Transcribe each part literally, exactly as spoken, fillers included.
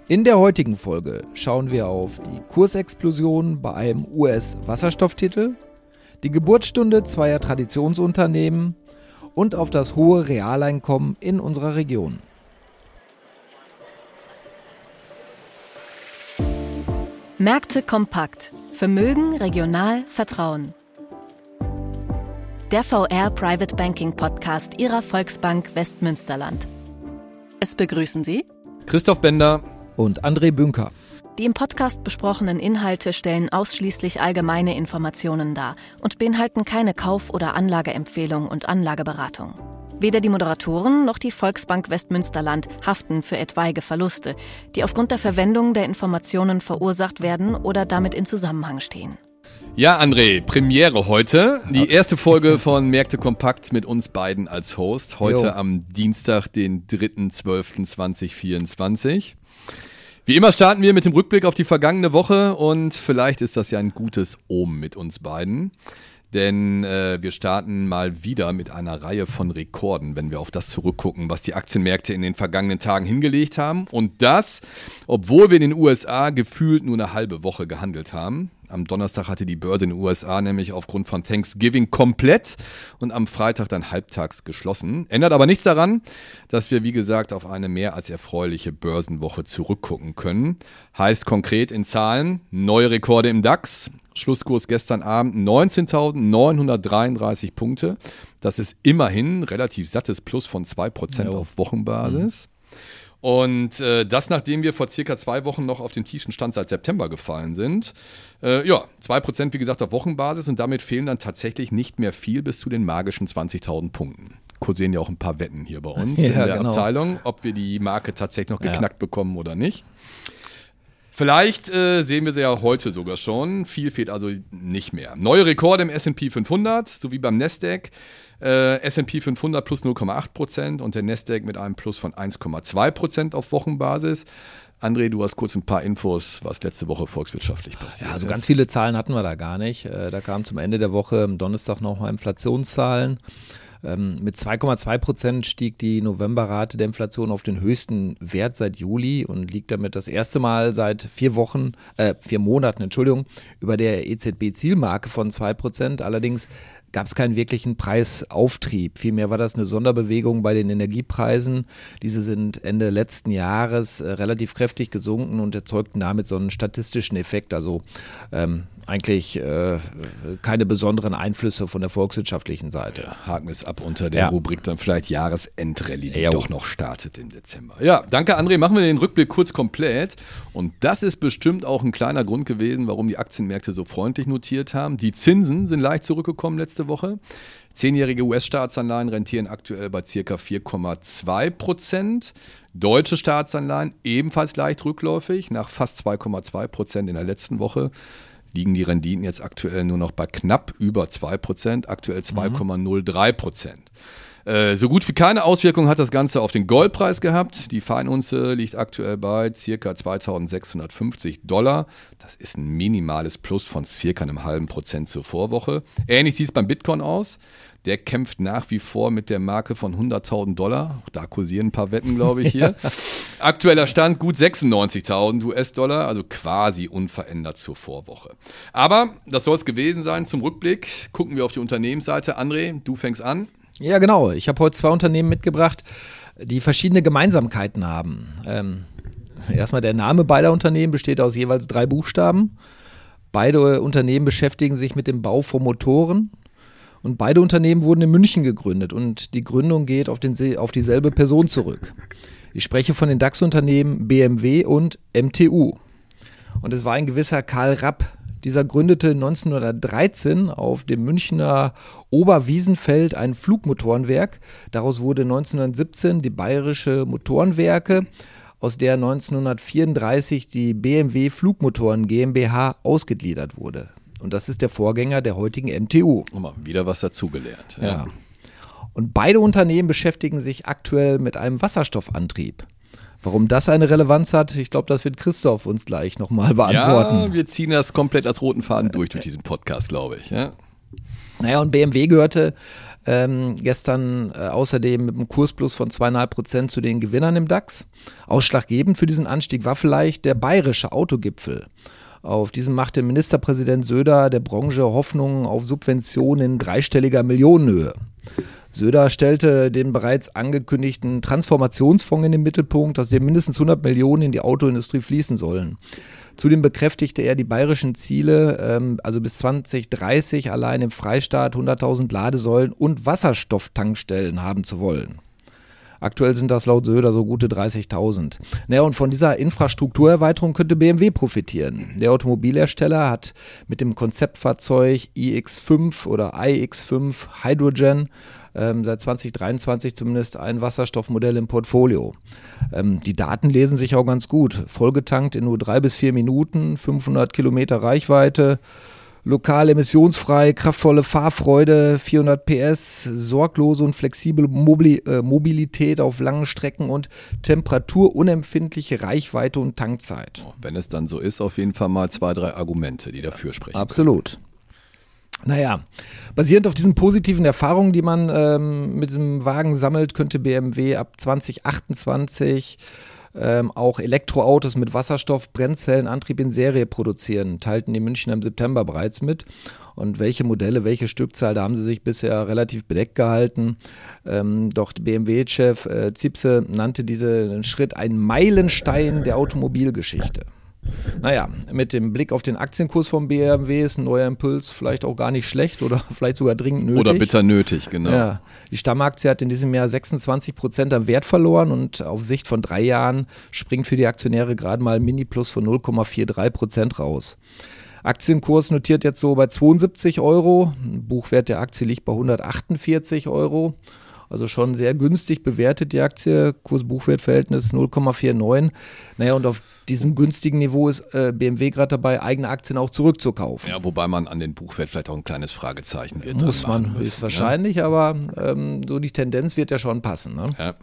In der heutigen Folge schauen wir auf die Kursexplosion bei einem U S-Wasserstofftitel, die Geburtsstunde zweier Traditionsunternehmen und auf das hohe Realeinkommen in unserer Region. Märkte kompakt. Vermögen, regional, Vertrauen. Der V R Private Banking Podcast Ihrer Volksbank Westmünsterland. Es begrüßen Sie Christoph Bender und André Bünker. Die im Podcast besprochenen Inhalte stellen ausschließlich allgemeine Informationen dar und beinhalten keine Kauf- oder Anlageempfehlung und Anlageberatung. Weder die Moderatoren noch die Volksbank Westmünsterland haften für etwaige Verluste, die aufgrund der Verwendung der Informationen verursacht werden oder damit in Zusammenhang stehen. Ja, André, Premiere heute. Die erste Folge von Märkte kompakt mit uns beiden als Host. Heute jo. am Dienstag, den dritter zwölfter zweitausendvierundzwanzig. Wie immer starten wir mit dem Rückblick auf die vergangene Woche und vielleicht ist das ja ein gutes Omen mit uns beiden. Denn äh, wir starten mal wieder mit einer Reihe von Rekorden, wenn wir auf das zurückgucken, was die Aktienmärkte in den vergangenen Tagen hingelegt haben. Und das, obwohl wir in den U S A gefühlt nur eine halbe Woche gehandelt haben. Am Donnerstag hatte die Börse in den U S A nämlich aufgrund von Thanksgiving komplett und am Freitag dann halbtags geschlossen. Ändert aber nichts daran, dass wir, wie gesagt, auf eine mehr als erfreuliche Börsenwoche zurückgucken können. Heißt konkret in Zahlen, neue Rekorde im DAX. Schlusskurs gestern Abend neunzehntausendneunhundertdreiunddreißig Punkte. Das ist immerhin ein relativ sattes Plus von zwei Prozent ja. auf Wochenbasis. Mhm. Und äh, das, nachdem wir vor circa zwei Wochen noch auf den tiefsten Stand seit September gefallen sind. Äh, ja, zwei Prozent wie gesagt auf Wochenbasis und damit fehlen dann tatsächlich nicht mehr viel bis zu den magischen zwanzigtausend Punkten. Kursieren ja auch ein paar Wetten hier bei uns ja, in der genau. Abteilung, ob wir die Marke tatsächlich noch geknackt ja. bekommen oder nicht. Vielleicht äh, sehen wir sie ja heute sogar schon. Viel fehlt also nicht mehr. Neue Rekorde im S und P fünfhundert sowie beim Nasdaq. Äh, S und P fünfhundert plus null Komma acht Prozent und der Nasdaq mit einem Plus von eins Komma zwei Prozent auf Wochenbasis. André, du hast kurz ein paar Infos, was letzte Woche volkswirtschaftlich passiert ist. Ja, also ganz viele Zahlen hatten wir da gar nicht. Äh, da kamen zum Ende der Woche am Donnerstag noch mal Inflationszahlen. Mit zwei Komma zwei Prozent stieg die Novemberrate der Inflation auf den höchsten Wert seit Juli und liegt damit das erste Mal seit vier Wochen, äh, vier Monaten, Entschuldigung, über der E Z B-Zielmarke von zwei Prozent. Allerdings gab es keinen wirklichen Preisauftrieb. Vielmehr war das eine Sonderbewegung bei den Energiepreisen. Diese sind Ende letzten Jahres äh, relativ kräftig gesunken und erzeugten damit so einen statistischen Effekt. Also ähm, eigentlich äh, keine besonderen Einflüsse von der volkswirtschaftlichen Seite. Ja, haken wir es ab unter der ja. Rubrik dann vielleicht Jahresendrallye, die ja, doch noch startet im Dezember. Ja, danke André, machen wir den Rückblick kurz komplett. Und das ist bestimmt auch ein kleiner Grund gewesen, warum die Aktienmärkte so freundlich notiert haben. Die Zinsen sind leicht zurückgekommen letzte Woche. Zehnjährige U S-Staatsanleihen rentieren aktuell bei ca. vier Komma zwei Prozent. Deutsche Staatsanleihen ebenfalls leicht rückläufig, nach fast zwei Komma zwei Prozent in der letzten Woche. Liegen die Renditen jetzt aktuell nur noch bei knapp über zwei Prozent, aktuell zwei Komma null drei Prozent. Äh, so gut wie keine Auswirkung hat das Ganze auf den Goldpreis gehabt. Die Feinunze liegt aktuell bei ca. zweitausendsechshundertfünfzig Dollar. Das ist ein minimales Plus von ca. einem halben Prozent zur Vorwoche. Ähnlich sieht es beim Bitcoin aus. Der kämpft nach wie vor mit der Marke von hunderttausend Dollar. Da kursieren ein paar Wetten, glaube ich, hier. Aktueller Stand gut sechsundneunzigtausend U S-Dollar, also quasi unverändert zur Vorwoche. Aber das soll es gewesen sein zum Rückblick. Gucken wir auf die Unternehmensseite. André, du fängst an. Ja, genau. Ich habe heute zwei Unternehmen mitgebracht, die verschiedene Gemeinsamkeiten haben. Ähm, erstmal der Name beider Unternehmen besteht aus jeweils drei Buchstaben. Beide Unternehmen beschäftigen sich mit dem Bau von Motoren. Und beide Unternehmen wurden in München gegründet und die Gründung geht auf, den, auf dieselbe Person zurück. Ich spreche von den DAX-Unternehmen B M W und M T U. Und es war ein gewisser Karl Rapp. Dieser gründete neunzehnhundertdreizehn auf dem Münchner Oberwiesenfeld ein Flugmotorenwerk. Daraus wurde neunzehnhundertsiebzehn die Bayerische Motorenwerke, aus der neunzehnhundertvierunddreißig die B M W Flugmotoren GmbH ausgegliedert wurde. Und das ist der Vorgänger der heutigen M T U. Nochmal wieder was dazugelernt. Ja. ja. Und beide Unternehmen beschäftigen sich aktuell mit einem Wasserstoffantrieb. Warum das eine Relevanz hat, ich glaube, das wird Christoph uns gleich nochmal beantworten. Ja, wir ziehen das komplett als roten Faden durch durch diesen Podcast, glaube ich. Ja. Naja, und B M W gehörte Ähm, gestern äh, außerdem mit einem Kursplus von zwei Komma fünf Prozent zu den Gewinnern im DAX. Ausschlaggebend für diesen Anstieg war vielleicht der bayerische Autogipfel. Auf diesem machte Ministerpräsident Söder der Branche Hoffnungen auf Subventionen in dreistelliger Millionenhöhe. Söder stellte den bereits angekündigten Transformationsfonds in den Mittelpunkt, aus dem mindestens hundert Millionen in die Autoindustrie fließen sollen. Zudem bekräftigte er die bayerischen Ziele, ähm, also bis zwanzig dreißig allein im Freistaat hunderttausend Ladesäulen und Wasserstofftankstellen haben zu wollen. Aktuell sind das laut Söder so gute dreißigtausend. Naja, und von dieser Infrastrukturerweiterung könnte B M W profitieren. Der Automobilhersteller hat mit dem Konzeptfahrzeug i X fünf oder i X fünf Hydrogen ähm, seit zwanzig dreiundzwanzig zumindest ein Wasserstoffmodell im Portfolio. Ähm, die Daten lesen sich auch ganz gut. Vollgetankt in nur drei bis vier Minuten, fünfhundert Kilometer Reichweite, lokal emissionsfrei, kraftvolle Fahrfreude, vierhundert P S, sorglose und flexible Mobili- äh, Mobilität auf langen Strecken und temperaturunempfindliche Reichweite und Tankzeit. Wenn es dann so ist, auf jeden Fall mal zwei, drei Argumente, die dafür sprechen. Absolut. Naja, basierend auf diesen positiven Erfahrungen, die man ähm, mit diesem Wagen sammelt, könnte B M W ab zwanzig achtundzwanzig Ähm, auch Elektroautos mit Wasserstoff-Brennzellenantrieb in Serie produzieren, teilten die Münchner im September bereits mit. Und welche Modelle, welche Stückzahl, da haben sie sich bisher relativ bedeckt gehalten. Ähm, doch B M W-Chef äh, Zipse nannte diesen Schritt einen Meilenstein der Automobilgeschichte. Naja, mit dem Blick auf den Aktienkurs von B M W ist ein neuer Impuls vielleicht auch gar nicht schlecht oder vielleicht sogar dringend nötig. Oder bitter nötig, genau. Ja, die Stammaktie hat in diesem Jahr sechsundzwanzig Prozent am Wert verloren und auf Sicht von drei Jahren springt für die Aktionäre gerade mal ein Mini-Plus von null Komma dreiundvierzig Prozent raus. Aktienkurs notiert jetzt so bei zweiundsiebzig Euro, Buchwert der Aktie liegt bei hundertachtundvierzig Euro. Also schon sehr günstig bewertet die Aktie, Kurs-Buchwert-Verhältnis null Komma neunundvierzig. Naja, und auf diesem günstigen Niveau ist äh, B M W gerade dabei, eigene Aktien auch zurückzukaufen. Ja, wobei man an den Buchwert vielleicht auch ein kleines Fragezeichen wird. Muss man, ist wahrscheinlich, ja. aber ähm, so die Tendenz wird ja schon passen. Ne? Ja.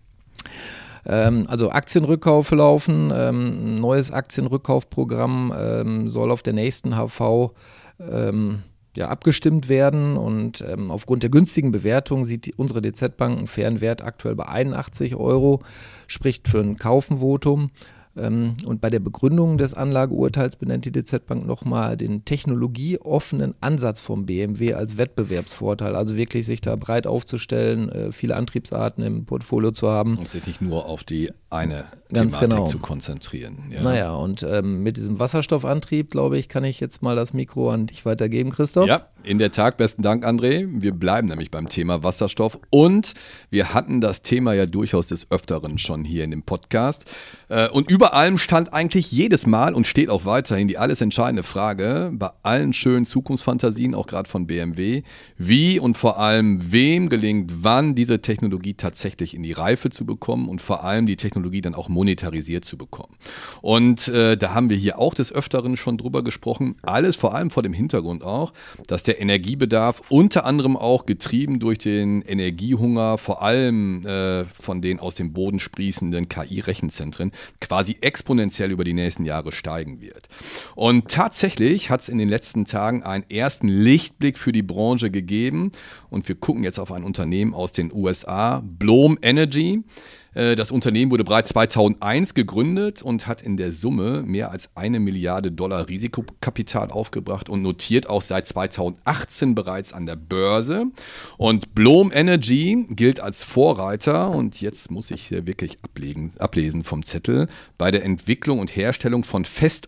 Ähm, also Aktienrückkäufe laufen, ähm, ein neues Aktienrückkaufprogramm ähm, soll auf der nächsten H V ähm, ja, abgestimmt werden und ähm, aufgrund der günstigen Bewertung sieht die, unsere D Z-Bank einen fairen Wert aktuell bei einundachtzig Euro, spricht für ein Kaufenvotum. Ähm, und bei der Begründung des Anlageurteils benennt die D Z-Bank nochmal den technologieoffenen Ansatz vom B M W als Wettbewerbsvorteil, also wirklich sich da breit aufzustellen, äh, viele Antriebsarten im Portfolio zu haben. Und sich nicht nur auf die eine Ganz Thematik genau. zu konzentrieren. Ja. Naja, und ähm, mit diesem Wasserstoffantrieb, glaube ich, kann ich jetzt mal das Mikro an dich weitergeben, Christoph. Ja, in der Tat, besten Dank, André. Wir bleiben nämlich beim Thema Wasserstoff und wir hatten das Thema ja durchaus des Öfteren schon hier in dem Podcast. Äh, und über allem stand eigentlich jedes Mal und steht auch weiterhin die alles entscheidende Frage, bei allen schönen Zukunftsfantasien, auch gerade von B M W, wie und vor allem wem gelingt wann diese Technologie tatsächlich in die Reife zu bekommen und vor allem die Technologie dann auch monetarisiert zu bekommen. Und äh, da haben wir hier auch des Öfteren schon drüber gesprochen, alles vor allem vor dem Hintergrund auch, dass der Energiebedarf unter anderem auch getrieben durch den Energiehunger, vor allem äh, von den aus dem Boden sprießenden K I-Rechenzentren, quasi exponentiell über die nächsten Jahre steigen wird. Und tatsächlich hat es in den letzten Tagen einen ersten Lichtblick für die Branche gegeben und wir gucken jetzt auf ein Unternehmen aus den U S A, Bloom Energy. Das Unternehmen wurde bereits zweitausendeins gegründet und hat in der Summe mehr als eine Milliarde Dollar Risikokapital aufgebracht und notiert auch seit zweitausendachtzehn bereits an der Börse. Und Bloom Energy gilt als Vorreiter, und jetzt muss ich wirklich ablegen, ablesen vom Zettel, bei der Entwicklung und Herstellung von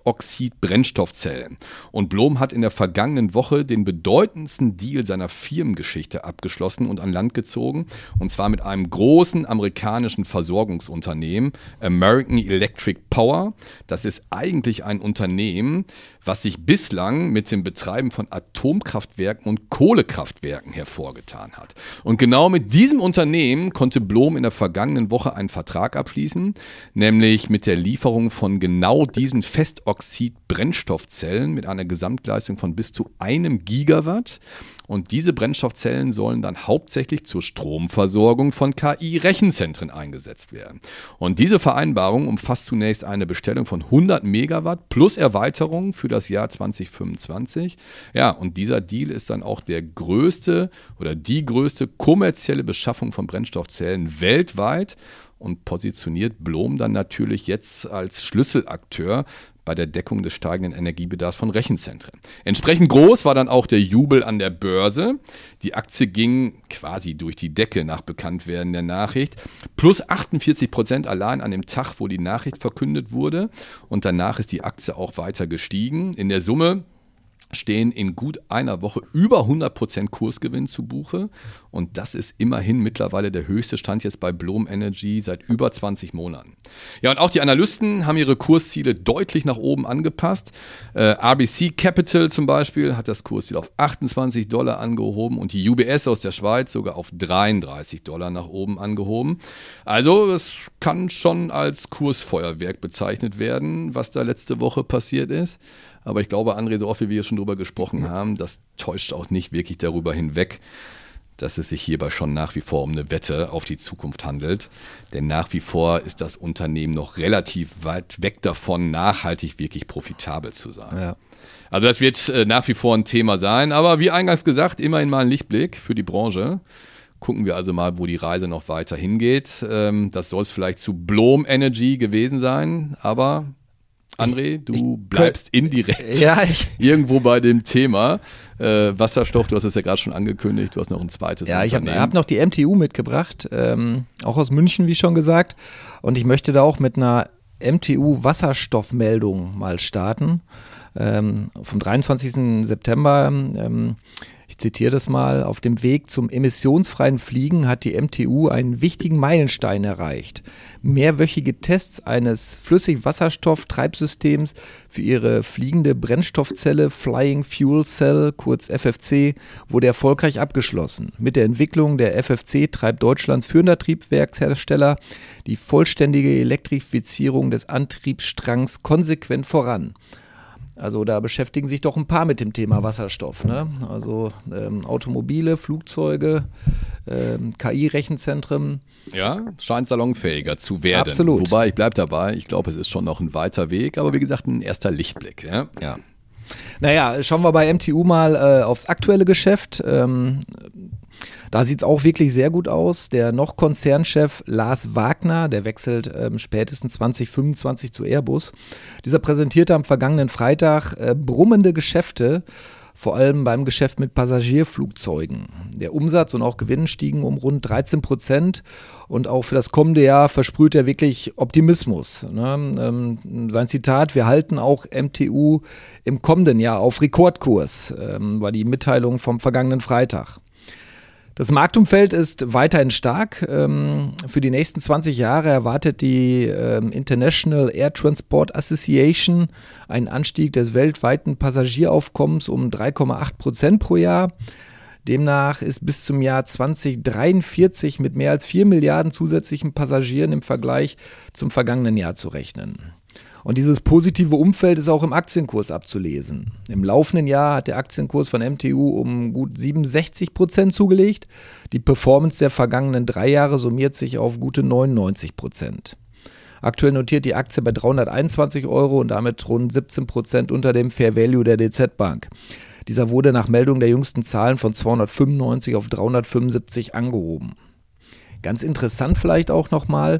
Festoxid-Brennstoffzellen. Und Bloom hat in der vergangenen Woche den bedeutendsten Deal seiner Firmengeschichte abgeschlossen und an Land gezogen, und zwar mit einem großen amerikanischen Versorgungsunternehmen, American Electric Power. Das ist eigentlich ein Unternehmen, was sich bislang mit dem Betreiben von Atomkraftwerken und Kohlekraftwerken hervorgetan hat. Und genau mit diesem Unternehmen konnte Bloom in der vergangenen Woche einen Vertrag abschließen, nämlich mit der Lieferung von genau diesen Festoxid-Brennstoffzellen mit einer Gesamtleistung von bis zu einem Gigawatt. Und diese Brennstoffzellen sollen dann hauptsächlich zur Stromversorgung von K I-Rechenzentren eingesetzt werden. Und diese Vereinbarung umfasst zunächst eine Bestellung von hundert Megawatt plus Erweiterung für das das Jahr zwanzig fünfundzwanzig. Ja, und dieser Deal ist dann auch der größte oder die größte kommerzielle Beschaffung von Brennstoffzellen weltweit und positioniert Blohm dann natürlich jetzt als Schlüsselakteur bei der Deckung des steigenden Energiebedarfs von Rechenzentren. Entsprechend groß war dann auch der Jubel an der Börse. Die Aktie ging quasi durch die Decke nach Bekanntwerden der Nachricht. Plus achtundvierzig Prozent allein an dem Tag, wo die Nachricht verkündet wurde. Und danach ist die Aktie auch weiter gestiegen. In der Summe stehen in gut einer Woche über hundert Prozent Kursgewinn zu Buche. Und das ist immerhin mittlerweile der höchste Stand jetzt bei Bloom Energy seit über zwanzig Monaten. Ja, und auch die Analysten haben ihre Kursziele deutlich nach oben angepasst. Äh, R B C Capital zum Beispiel hat das Kursziel auf achtundzwanzig Dollar angehoben und die U B S aus der Schweiz sogar auf dreiunddreißig Dollar nach oben angehoben. Also es kann schon als Kursfeuerwerk bezeichnet werden, was da letzte Woche passiert ist. Aber ich glaube, André, so oft wie wir schon drüber gesprochen haben, das täuscht auch nicht wirklich darüber hinweg, dass es sich hierbei schon nach wie vor um eine Wette auf die Zukunft handelt. Denn nach wie vor ist das Unternehmen noch relativ weit weg davon, nachhaltig wirklich profitabel zu sein. Ja. Also das wird äh, nach wie vor ein Thema sein. Aber wie eingangs gesagt, immerhin mal ein Lichtblick für die Branche. Gucken wir also mal, wo die Reise noch weiter hingeht. Ähm, das soll es vielleicht zu Bloom Energy gewesen sein, aber André, du ich, bleibst ich, indirekt ja, ich, irgendwo bei dem Thema äh, Wasserstoff. Du hast es ja gerade schon angekündigt, du hast noch ein zweites Ja, Unternehmen. ich habe hab noch die M T U mitgebracht, ähm, auch aus München, wie schon gesagt. Und ich möchte da auch mit einer M T U-Wasserstoffmeldung mal starten. Ähm, vom dreiundzwanzigsten September, ähm, ich zitiere das mal, auf dem Weg zum emissionsfreien Fliegen hat die M T U einen wichtigen Meilenstein erreicht. Mehrwöchige Tests eines Flüssigwasserstoff-Treibsystems für ihre fliegende Brennstoffzelle Flying Fuel Cell, kurz F F C, wurde erfolgreich abgeschlossen. Mit der Entwicklung der F F C treibt Deutschlands führender Triebwerkshersteller die vollständige Elektrifizierung des Antriebsstrangs konsequent voran. Also da beschäftigen sich doch ein paar mit dem Thema Wasserstoff. Ne? Also ähm, Automobile, Flugzeuge, ähm, K I-Rechenzentren. Ja, scheint salonfähiger zu werden. Absolut. Wobei, ich bleibe dabei, ich glaube, es ist schon noch ein weiter Weg, aber wie gesagt, ein erster Lichtblick. Ja. ja. Naja, schauen wir bei M T U mal äh, aufs aktuelle Geschäft. Ähm, Da sieht es auch wirklich sehr gut aus. Der noch Konzernchef Lars Wagner, der wechselt ähm, spätestens zwanzig fünfundzwanzig zu Airbus. Dieser präsentierte am vergangenen Freitag äh, brummende Geschäfte, vor allem beim Geschäft mit Passagierflugzeugen. Der Umsatz und auch Gewinn stiegen um rund dreizehn Prozent und auch für das kommende Jahr versprüht er wirklich Optimismus. Ne? Ähm, sein Zitat: Wir halten auch M T U im kommenden Jahr auf Rekordkurs, ähm, war die Mitteilung vom vergangenen Freitag. Das Marktumfeld ist weiterhin stark. Für die nächsten zwanzig Jahre erwartet die International Air Transport Association einen Anstieg des weltweiten Passagieraufkommens um drei Komma acht Prozent pro Jahr. Demnach ist bis zum Jahr zwanzig dreiundvierzig mit mehr als vier Milliarden zusätzlichen Passagieren im Vergleich zum vergangenen Jahr zu rechnen. Und dieses positive Umfeld ist auch im Aktienkurs abzulesen. Im laufenden Jahr hat der Aktienkurs von M T U um gut siebenundsechzig Prozent zugelegt. Die Performance der vergangenen drei Jahre summiert sich auf gute neunundneunzig Prozent. Aktuell notiert die Aktie bei dreihunderteinundzwanzig Euro und damit rund siebzehn Prozent unter dem Fair Value der D Z Bank. Dieser wurde nach Meldung der jüngsten Zahlen von zweihundertfünfundneunzig auf dreihundertfünfundsiebzig angehoben. Ganz interessant vielleicht auch nochmal: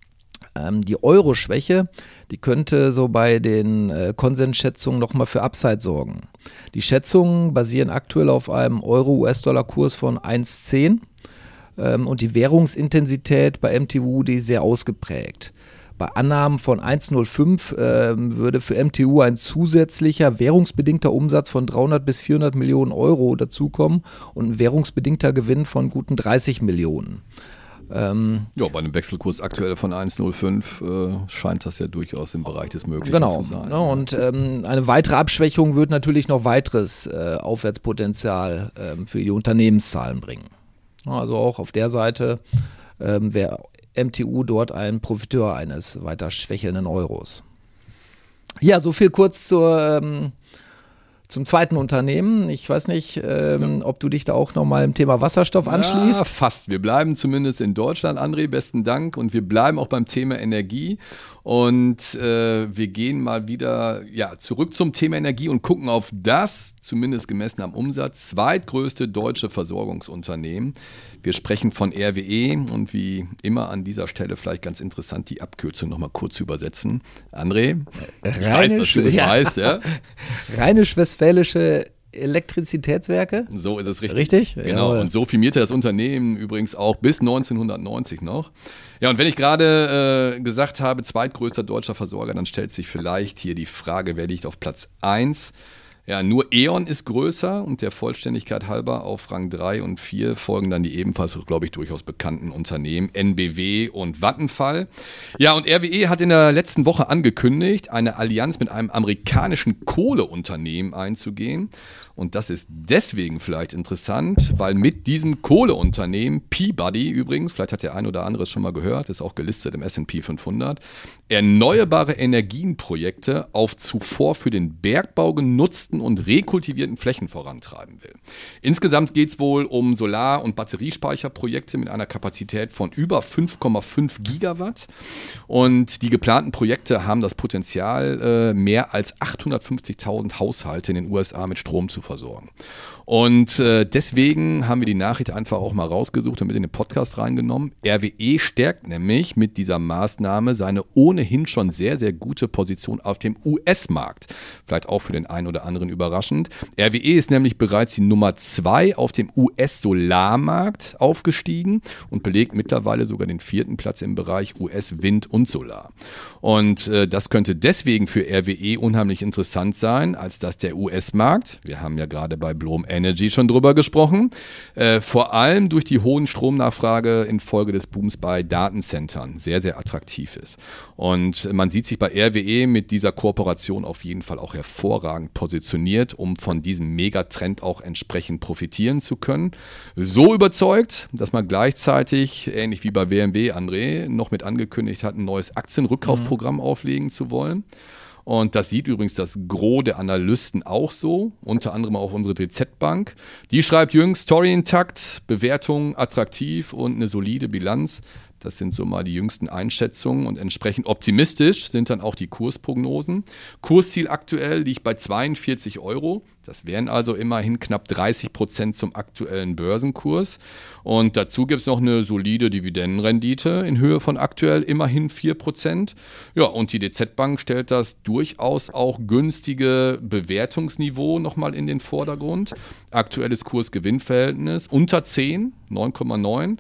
Die Euro-Schwäche, die könnte so bei den äh, Konsensschätzungen nochmal für Upside sorgen. Die Schätzungen basieren aktuell auf einem Euro-U S-Dollar-Kurs von eins Komma zehn ähm, und die Währungsintensität bei M T U, die ist sehr ausgeprägt. Bei Annahmen von eins Komma null fünf äh, würde für M T U ein zusätzlicher währungsbedingter Umsatz von dreihundert bis vierhundert Millionen Euro dazukommen und ein währungsbedingter Gewinn von guten dreißig Millionen. Ähm, ja, bei einem Wechselkurs aktuell von eins Komma null fünf äh, scheint das ja durchaus im Bereich des Möglichen genau, zu sein. Ja, und ähm, eine weitere Abschwächung wird natürlich noch weiteres äh, Aufwärtspotenzial ähm, für die Unternehmenszahlen bringen. Also auch auf der Seite ähm, wäre M T U dort ein Profiteur eines weiter schwächelnden Euros. Ja, so viel kurz zur ähm, Zum zweiten Unternehmen. Ich weiß nicht, ähm, ja. ob du dich da auch nochmal im Thema Wasserstoff anschließt. Ja, fast. Wir bleiben zumindest in Deutschland, André, besten Dank. Und wir bleiben auch beim Thema Energie. Und äh, wir gehen mal wieder ja, zurück zum Thema Energie und gucken auf das, zumindest gemessen am Umsatz, zweitgrößte deutsche Versorgungsunternehmen. Wir sprechen von R W E und wie immer an dieser Stelle vielleicht ganz interessant, die Abkürzung nochmal kurz zu übersetzen. André, ich weiß, dass du es ja. weißt. Ja? Rheinisch-Westfälische Elektrizitätswerke. So ist es richtig. Richtig? Genau. Jawohl. Und so firmierte das Unternehmen übrigens auch bis neunzehnhundertneunzig noch. Ja, und wenn ich gerade äh, gesagt habe, zweitgrößter deutscher Versorger, dann stellt sich vielleicht hier die Frage, wer liegt auf Platz eins? Ja, nur E.ON ist größer und der Vollständigkeit halber auf Rang drei und vier folgen dann die ebenfalls, glaube ich, durchaus bekannten Unternehmen N B W und Vattenfall. Ja, und R W E hat in der letzten Woche angekündigt, eine Allianz mit einem amerikanischen Kohleunternehmen einzugehen. Und das ist deswegen vielleicht interessant, weil mit diesem Kohleunternehmen, Peabody übrigens, vielleicht hat der ein oder andere es schon mal gehört, ist auch gelistet im S und P fünfhundert, erneuerbare Energienprojekte auf zuvor für den Bergbau genutzten und rekultivierten Flächen vorantreiben will. Insgesamt geht es wohl um Solar- und Batteriespeicherprojekte mit einer Kapazität von über fünf Komma fünf Gigawatt. Und die geplanten Projekte haben das Potenzial, äh, mehr als achthundertfünfzigtausend Haushalte in den U S A mit Strom zu versorgen. Und äh, deswegen haben wir die Nachricht einfach auch mal rausgesucht und mit in den Podcast reingenommen. R W E stärkt nämlich mit dieser Maßnahme seine ohnehin schon sehr, sehr gute Position auf dem U S-Markt. Vielleicht auch für den einen oder anderen überraschend. R W E ist nämlich bereits die Nummer zwei auf dem U S-Solarmarkt aufgestiegen und belegt mittlerweile sogar den vierten Platz im Bereich U S-Wind und Solar. Und äh, das könnte deswegen für R W E unheimlich interessant sein, als dass der U S-Markt, wir haben ja gerade bei Bloom Energy schon drüber gesprochen, äh, vor allem durch die hohen Stromnachfrage infolge des Booms bei Datencentern sehr, sehr attraktiv ist. Und man sieht sich bei R W E mit dieser Kooperation auf jeden Fall auch hervorragend positioniert, um von diesem Megatrend auch entsprechend profitieren zu können. So überzeugt, dass man gleichzeitig, ähnlich wie bei B M W, André, noch mit angekündigt hat, ein neues Aktienrückkaufprogramm mhm. auflegen zu wollen. Und das sieht übrigens das Gros der Analysten auch so, unter anderem auch unsere D Z-Bank. Die schreibt jüngst, Story intakt, Bewertung attraktiv und eine solide Bilanz. Das sind so mal die jüngsten Einschätzungen und entsprechend optimistisch sind dann auch die Kursprognosen. Kursziel aktuell liegt bei zweiundvierzig Euro. Das wären also immerhin knapp dreißig Prozent zum aktuellen Börsenkurs. Und dazu gibt es noch eine solide Dividendenrendite in Höhe von aktuell immerhin vier Prozent. Ja, und die D Z-Bank stellt das durchaus auch günstige Bewertungsniveau nochmal in den Vordergrund. Aktuelles Kurs-Gewinn-Verhältnis unter zehn, neun Komma neun.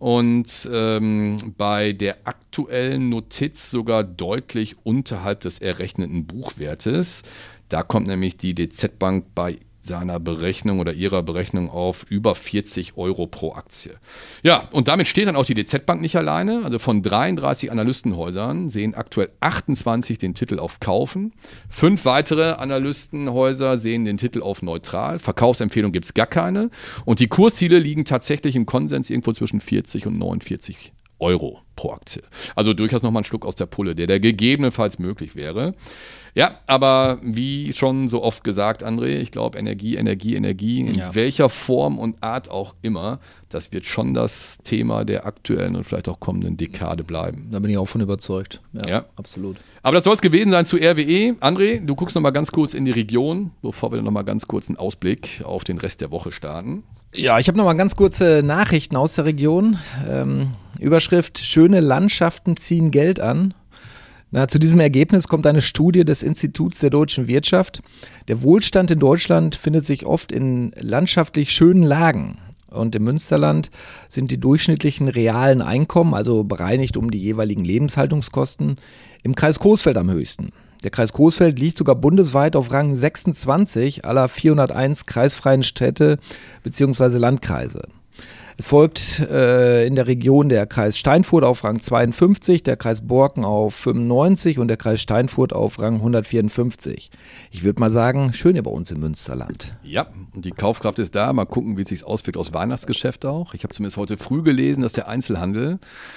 Und ähm, bei der aktuellen Notiz sogar deutlich unterhalb des errechneten Buchwertes. Da kommt nämlich die D Z-Bank bei seiner Berechnung oder ihrer Berechnung auf über vierzig Euro pro Aktie. Ja, und damit steht dann auch die D Z-Bank nicht alleine. Also von dreiunddreißig Analystenhäusern sehen aktuell achtundzwanzig den Titel auf Kaufen. Fünf weitere Analystenhäuser sehen den Titel auf Neutral. Verkaufsempfehlung gibt es gar keine. Und die Kursziele liegen tatsächlich im Konsens irgendwo zwischen vierzig und neunundvierzig Euro pro Aktie. Also durchaus nochmal ein Stück aus der Pulle, der da gegebenenfalls möglich wäre. Ja, aber wie schon so oft gesagt, André, ich glaube Energie, Energie, Energie, in ja. welcher Form und Art auch immer, das wird schon das Thema der aktuellen und vielleicht auch kommenden Dekade bleiben. Da bin ich auch von überzeugt. Ja, ja. absolut. Aber das soll es gewesen sein zu R W E. André, du guckst nochmal ganz kurz in die Region, bevor wir dann nochmal ganz kurz einen Ausblick auf den Rest der Woche starten. Ja, ich habe nochmal ganz kurze Nachrichten aus der Region. Ähm, Überschrift: Schöne Landschaften ziehen Geld an. Na, zu diesem Ergebnis kommt eine Studie des Instituts der deutschen Wirtschaft. Der Wohlstand in Deutschland findet sich oft in landschaftlich schönen Lagen. Und im Münsterland sind die durchschnittlichen realen Einkommen, also bereinigt um die jeweiligen Lebenshaltungskosten, im Kreis Coesfeld am höchsten. Der Kreis Coesfeld liegt sogar bundesweit auf Rang sechsundzwanzig aller vierhunderteins kreisfreien Städte bzw. Landkreise. Es folgt äh, in der Region der Kreis Steinfurt auf Rang zweiundfünfzig, der Kreis Borken auf fünfundneunzig und der Kreis Steinfurt auf Rang hundertvierundfünfzig. Ich würde mal sagen, schön hier bei uns im Münsterland. Ja, und die Kaufkraft ist da. Mal gucken, wie es sich auswirkt aus Weihnachtsgeschäft auch. Ich habe zumindest heute früh gelesen, dass der Einzelhandel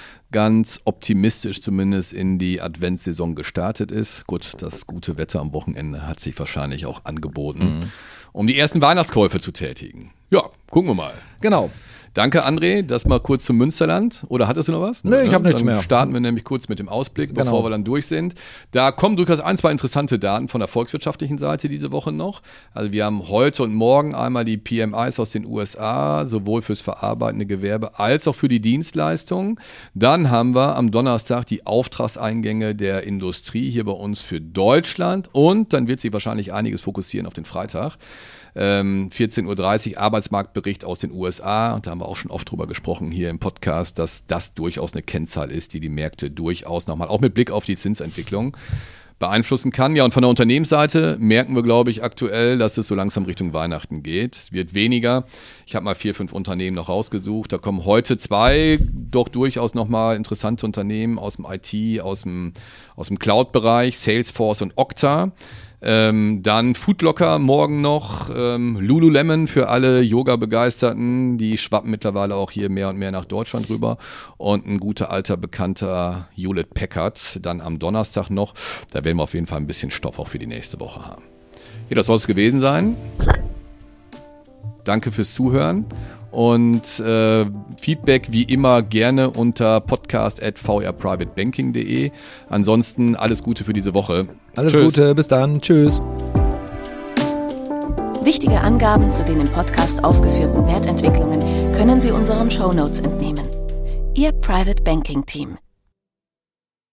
ganz optimistisch zumindest in die Adventssaison gestartet ist. Gut, das gute Wetter am Wochenende hat sich wahrscheinlich auch angeboten, mhm. um die ersten Weihnachtskäufe zu tätigen. Ja, gucken wir mal. Genau. Danke, André. Das mal kurz zum Münsterland. Oder hattest du noch was? Nee, ich habe nichts dann mehr. Dann starten wir nämlich kurz mit dem Ausblick, bevor Genau. wir dann durch sind. Da kommen durchaus ein, zwei interessante Daten von der volkswirtschaftlichen Seite diese Woche noch. Also wir haben heute und morgen einmal die P M Is aus den U S A, sowohl fürs verarbeitende Gewerbe als auch für die Dienstleistungen. Dann haben wir am Donnerstag die Auftragseingänge der Industrie hier bei uns für Deutschland. Und dann wird sich wahrscheinlich einiges fokussieren auf den Freitag. Ähm, vierzehn Uhr dreißig Arbeitsmarktbericht aus den U S A. Und da haben wir auch schon oft drüber gesprochen hier im Podcast, dass das durchaus eine Kennzahl ist, die die Märkte durchaus nochmal, auch mit Blick auf die Zinsentwicklung, beeinflussen kann. Ja, und von der Unternehmensseite merken wir, glaube ich, aktuell, dass es so langsam Richtung Weihnachten geht. Es wird weniger. Ich habe mal vier, fünf Unternehmen noch rausgesucht. Da kommen heute zwei doch durchaus nochmal interessante Unternehmen aus dem I T, aus dem, aus dem Cloud-Bereich, Salesforce und Okta. Ähm, dann Foodlocker morgen noch, ähm, Lululemon für alle Yoga-Begeisterten, die schwappen mittlerweile auch hier mehr und mehr nach Deutschland rüber, und ein guter alter Bekannter Hewlett Packard dann am Donnerstag noch. Da werden wir auf jeden Fall ein bisschen Stoff auch für die nächste Woche haben. Ja, das soll es gewesen sein. Danke fürs Zuhören. Und äh, Feedback wie immer gerne unter podcast at v r private banking punkt d e. Ansonsten alles Gute für diese Woche. Alles Tschüss. Gute, bis dann. Tschüss. Wichtige Angaben zu den im Podcast aufgeführten Wertentwicklungen können Sie unseren Shownotes entnehmen. Ihr Private Banking Team.